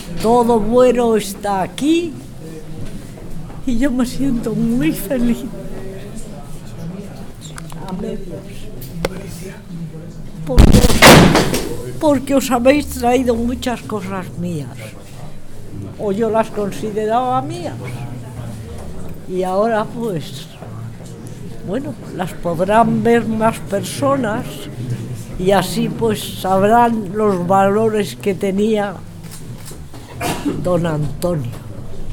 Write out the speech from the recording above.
todo bueno está aquí y yo me siento muy feliz. A medias. Porque os habéis traído muchas cosas mías, o yo las consideraba mías, y ahora pues, bueno, las podrán ver más personas y así pues sabrán los valores que tenía don Antonio.